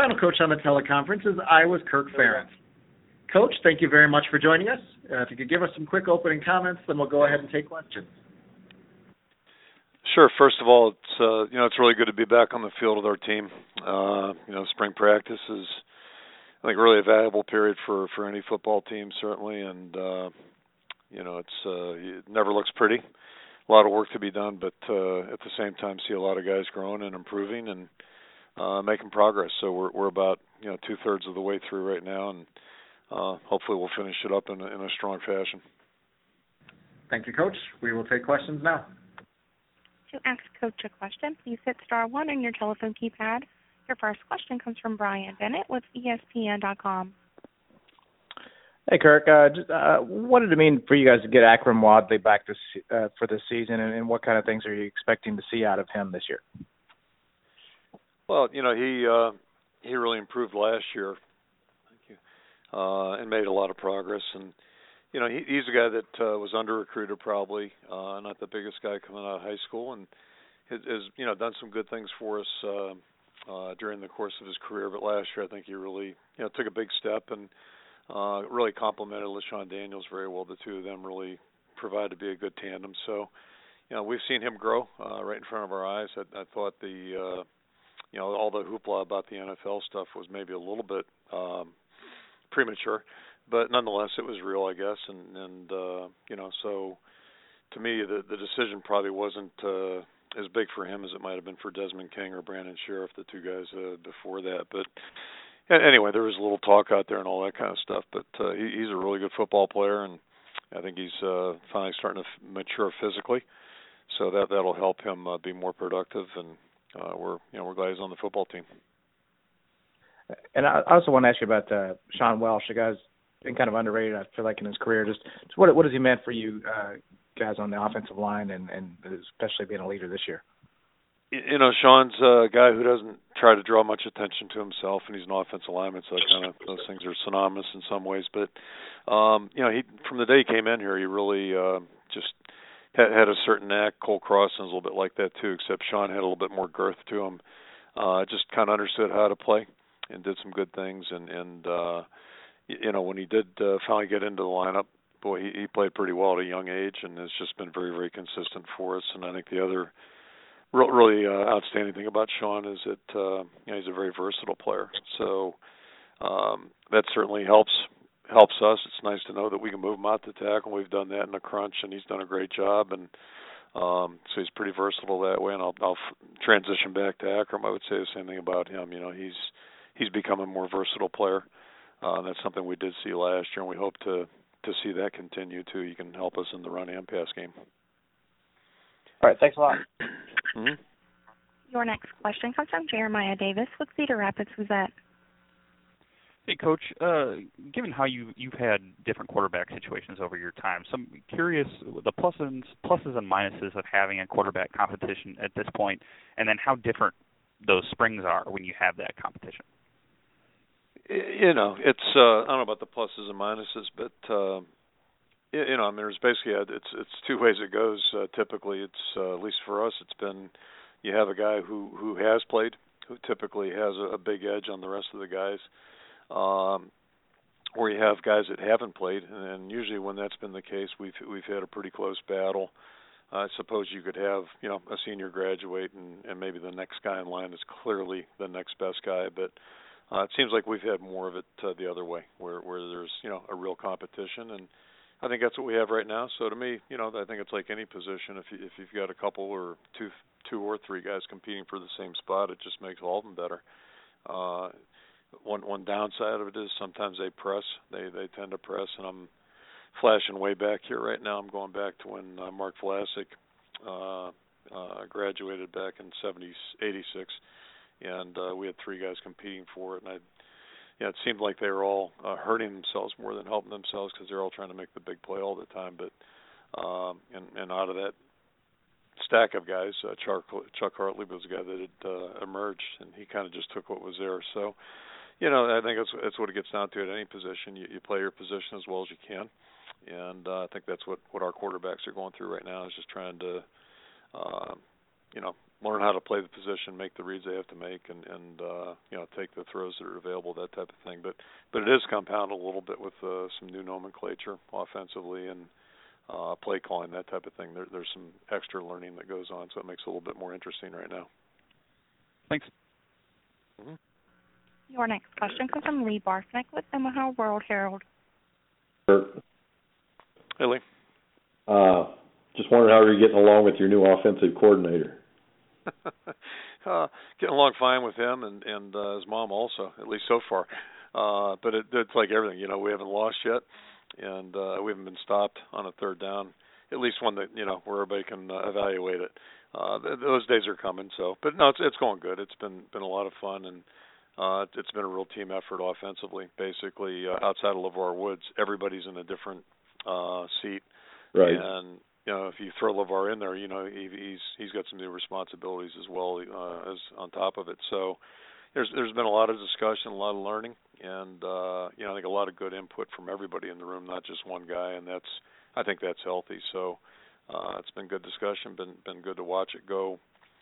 final coach on the teleconference is Iowa's Kirk Ferentz. Coach, thank you very much for joining us. If you could give us some quick opening comments, then we'll go ahead and take questions. Sure. First of all, it's really good to be back on the field with our team. Spring practice is, I think, really a valuable period for any football team, certainly, and it never looks pretty. A lot of work to be done, but at the same time, see a lot of guys growing and improving and making progress. So we're about 2/3 of the way through right now, and hopefully we'll finish it up in a strong fashion. Thank you, Coach. We will take questions now. To ask Coach a question, please hit star 1 on your telephone keypad. Your first question comes from Brian Bennett with ESPN.com. Hey, Kirk. What did it mean for you guys to get Akrum Wadley back for this season, and what kind of things are you expecting to see out of him this year? Well, he really improved last year. Thank you. And made a lot of progress. And he's a guy that was under-recruited probably, not the biggest guy coming out of high school, and has done some good things for us during the course of his career. But last year, I think he really took a big step and really complemented LaShawn Daniels very well. The two of them really provide to be a good tandem. So, we've seen him grow right in front of our eyes. I thought all the hoopla about the NFL stuff was maybe a little bit premature, but nonetheless, it was real, I guess. And so to me, the decision probably wasn't as big for him as it might have been for Desmond King or Brandon Sheriff, the two guys before that. But anyway, there was a little talk out there and all that kind of stuff. But he's a really good football player, and I think he's finally starting to mature physically. So that'll help him be more productive, and we're glad he's on the football team. And I also want to ask you about Sean Welsh. The guy's been kind of underrated, I feel like, in his career. Just what has he meant for you guys on the offensive line, and especially being a leader this year? Sean's a guy who doesn't try to draw much attention to himself, and he's an offensive lineman, so those things are synonymous in some ways. But he from the day he came in here, he really just had a certain knack. Cole Crossan's a little bit like that too, except Sean had a little bit more girth to him. Just kind of understood how to play and did some good things. And when he did finally get into the lineup, boy, he played pretty well at a young age and has just been very, very consistent for us. And I think the other really outstanding thing about Sean is that he's a very versatile player. So that certainly helps us. It's nice to know that we can move him out to tackle. We've done that in a crunch, and he's done a great job. And so he's pretty versatile that way. And I'll transition back to Akrum. I would say the same thing about him. He's become a more versatile player. That's something we did see last year, and we hope to see that continue too. He can help us in the run and pass game. All right, thanks a lot. Mm-hmm. Your next question comes from Jeremiah Davis with Cedar Rapids Gazette. Hey, Coach. Given how you've had different quarterback situations over your time, so I'm curious the pluses and minuses of having a quarterback competition at this point, and then how different those springs are when you have that competition. It's I don't know about the pluses and minuses, but there's basically it's two ways it goes. Typically, it's at least for us, it's been you have a guy who has played, who typically has a big edge on the rest of the guys, or you have guys that haven't played, and usually when that's been the case, we've had a pretty close battle. I suppose you could have a senior graduate, and maybe the next guy in line is clearly the next best guy, but it seems like we've had more of it the other way, where there's a real competition, and I think that's what we have right now. So to me, I think it's like any position. If you've got a couple or two or three guys competing for the same spot, it just makes all of them better. One downside of it is sometimes they press. They tend to press, and I'm flashing way back here right now. I'm going back to when Mark Vlasic graduated back in '86, and we had three guys competing for it, and it seemed like they were all hurting themselves more than helping themselves because they're all trying to make the big play all the time. But and out of that stack of guys, Chuck Hartley was the guy that had emerged, and he kind of just took what was there. So, I think that's what it gets down to at any position. You play your position as well as you can, and I think that's what our quarterbacks are going through right now is just trying to, learn how to play the position, make the reads they have to make, and take the throws that are available, that type of thing. But it is compounded a little bit with some new nomenclature offensively and play calling, that type of thing. There's some extra learning that goes on, so it makes it a little bit more interesting right now. Thanks. Mm-hmm. Your next question comes from Lee Barsnick with Omaha World Herald. Hey, Lee. Just wondering how you're getting along with your new offensive coordinator. Getting along fine with him and his mom also, at least so far. But it's like everything, we haven't lost yet, and we haven't been stopped on a third down, at least one that, where everybody can evaluate it. Those days are coming, but no, it's going good. It's been a lot of fun, and it's been a real team effort offensively. Basically, outside of LeVar Woods, everybody's in a different seat. Right. And if you throw LeVar in there, he's got some new responsibilities as well as on top of it. So there's been a lot of discussion, a lot of learning, and I think a lot of good input from everybody in the room, not just one guy, and I think that's healthy. So it's been good discussion, been good to watch it go,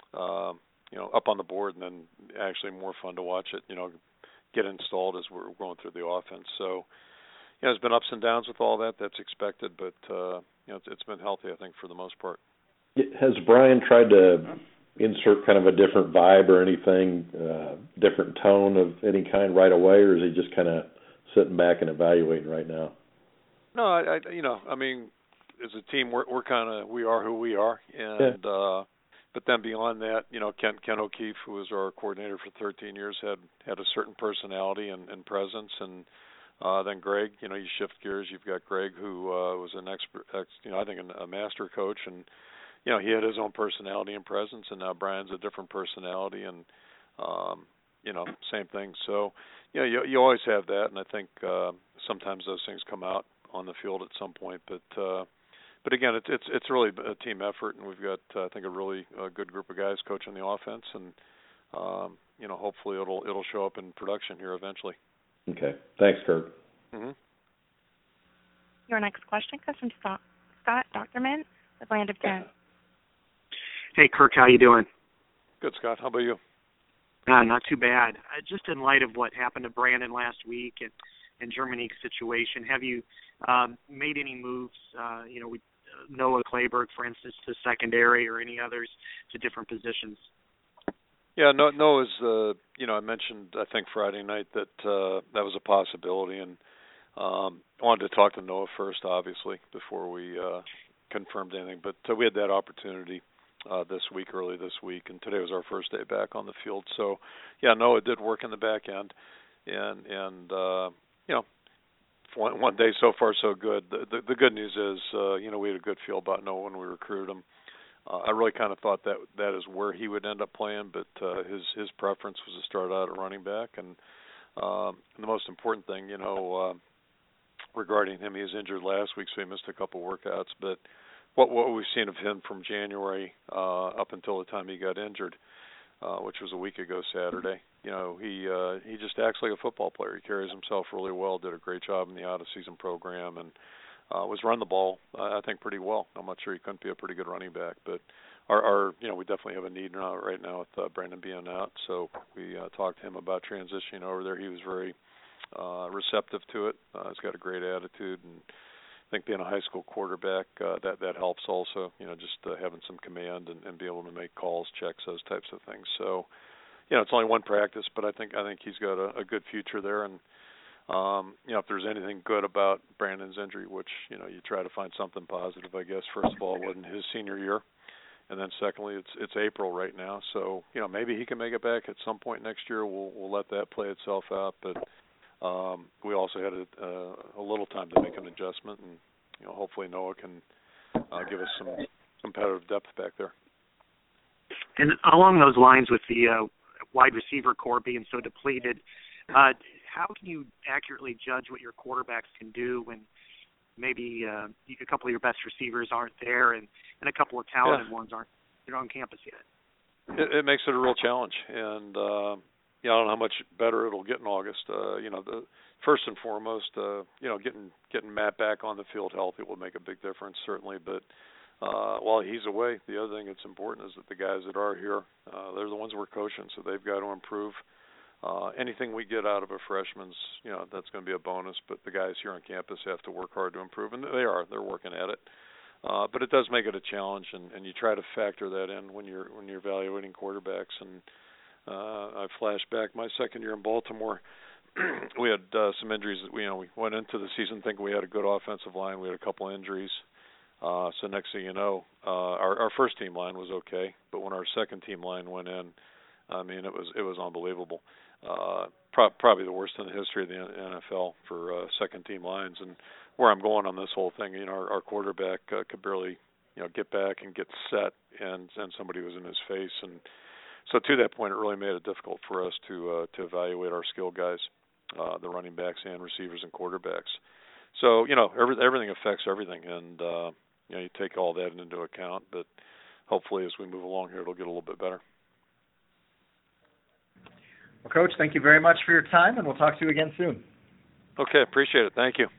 up on the board, and then actually more fun to watch it, get installed as we're going through the offense. So there's been ups and downs with all that. That's expected, but it's been healthy, I think, for the most part. Has Brian tried to insert kind of a different vibe or anything, different tone of any kind right away, or is he just kind of sitting back and evaluating right now? No, I mean, as a team, we are who we are, and but then beyond that, Ken O'Keefe, who was our coordinator for 13 years, had a certain personality and presence, and then Greg, you shift gears. You've got Greg, who was an expert, I think a master coach, and he had his own personality and presence, and now Brian's a different personality, and same thing. So you always have that, and I think sometimes those things come out on the field at some point, but again, it's really a team effort, and we've got I think a really good group of guys coaching the offense, and hopefully it'll show up in production here eventually. Okay. Thanks, Kirk. Mm-hmm. Your next question comes from Scott Docterman with Land of 10. Hey, Kirk, how you doing? Good, Scott. How about you? Not too bad. Just in light of what happened to Brandon last week and Germany's situation, have you made any moves, with Noah Clayberg, for instance, to secondary or any others to different positions? Yeah, Noah's, I mentioned, I think, Friday night that that was a possibility, and I wanted to talk to Noah first, obviously, before we confirmed anything. But we had that opportunity early this week, and today was our first day back on the field. So, yeah, Noah did work in the back end, and one day so far so good. The good news is, we had a good feel about Noah when we recruited him. I really kind of thought that is where he would end up playing, but his preference was to start out at running back. And the most important thing, regarding him, he was injured last week, so he missed a couple workouts. But what we've seen of him from January up until the time he got injured, which was a week ago Saturday, he just acts like a football player. He carries himself really well, did a great job in the out-of-season program, and was run the ball, I think, pretty well. I'm not sure he couldn't be a pretty good running back, but we definitely have a need right now with Brandon being out. So we talked to him about transitioning over there. He was very receptive to it. He's got a great attitude, and I think being a high school quarterback, that helps also. Just having some command and be able to make calls, checks, those types of things. So, it's only one practice, but I think he's got a good future there, and if there's anything good about Brandon's injury, which, you try to find something positive, I guess. First of all, it wasn't his senior year. And then secondly, it's April right now. So, maybe he can make it back at some point next year. We'll let that play itself out. But we also had a little time to make an adjustment. And, hopefully Noah can give us some competitive depth back there. And along those lines with the wide receiver core being so depleted, how can you accurately judge what your quarterbacks can do when maybe a couple of your best receivers aren't there and a couple of talented ones aren't on campus yet? It makes it a real challenge, and I don't know how much better it'll get in August. The first and foremost, getting Matt back on the field healthy will make a big difference, certainly. But while he's away, the other thing that's important is that the guys that are here, they're the ones we're coaching, so they've got to improve. Anything we get out of a freshman's, that's going to be a bonus, but the guys here on campus have to work hard to improve, and they're working at it. But it does make it a challenge, and you try to factor that in when you're evaluating quarterbacks. And I flash back my second year in Baltimore. We had some injuries that we went into the season thinking we had a good offensive line. We had a couple injuries. So next thing you know, our first team line was okay, but when our second team line went in, I mean, it was unbelievable. Probably the worst in the history of the NFL for second team lines. And where I'm going on this whole thing, our quarterback could barely get back and get set, and somebody was in his face. And so to that point, it really made it difficult for us to evaluate our skill guys, the running backs and receivers and quarterbacks. So everything affects everything, and you take all that into account. But hopefully, as we move along here, it'll get a little bit better. Well, Coach, thank you very much for your time, and we'll talk to you again soon. Okay, appreciate it. Thank you.